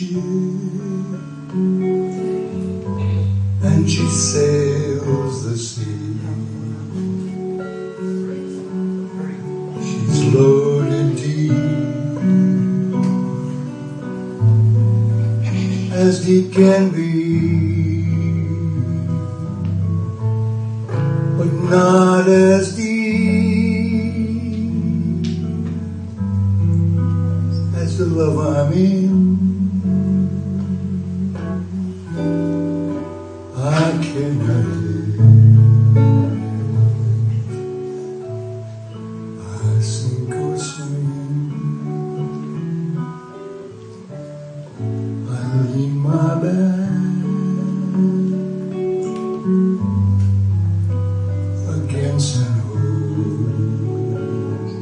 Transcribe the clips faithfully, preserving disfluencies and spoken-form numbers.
ship, and she sails the sea. She's loaded deep, as deep can be, but not as deep as the love I'm in. I cannot live, I sink or swim, I lean my back against an oak,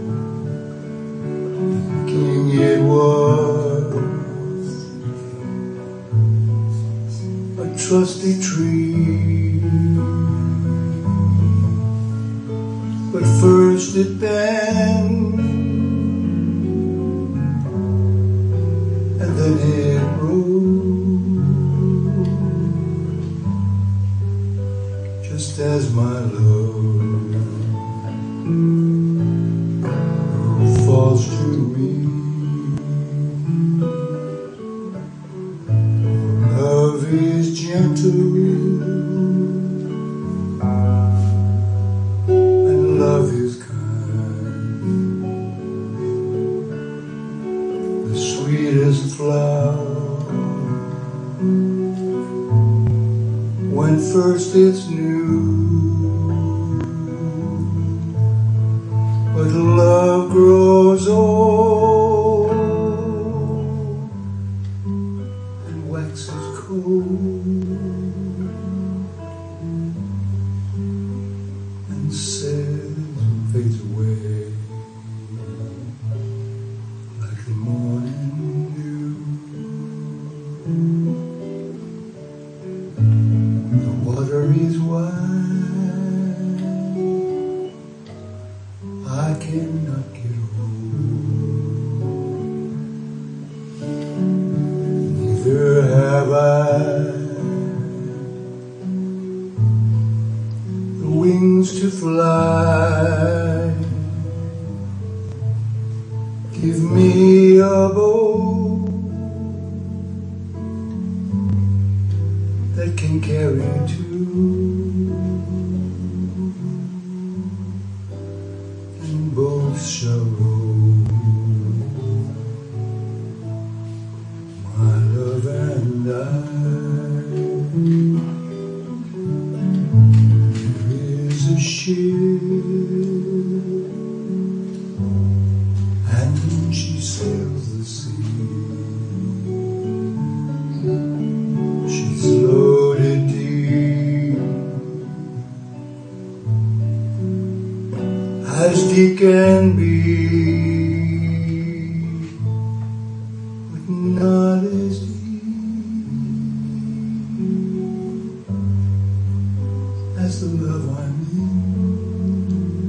thinking it was a trusty tree, but first it bent, and then it broke, just as my love falls to me. Love is gentle, and love is kind. The sweetest flower, when first it's new, but love grows old and waxes cold, and says and fades away like the morning dew. The water is wide, I cannot get home, neither have I the wings to fly. Give me a boat that can carry two, and both shall row, my love and I. There is a ship, and she sails the sea. She's loaded deep, as deep can be, but not as deep as the love I'm in.